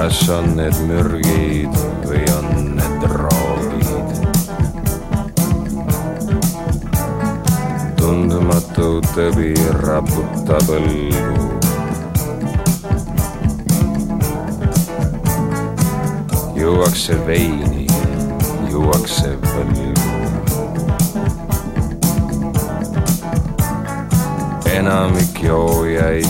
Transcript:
kas on need mürgid või on need droogid. Tundmatu tõbi raputab õlgu. Juuakse veini, juuakse võlgu. Enamik joojaid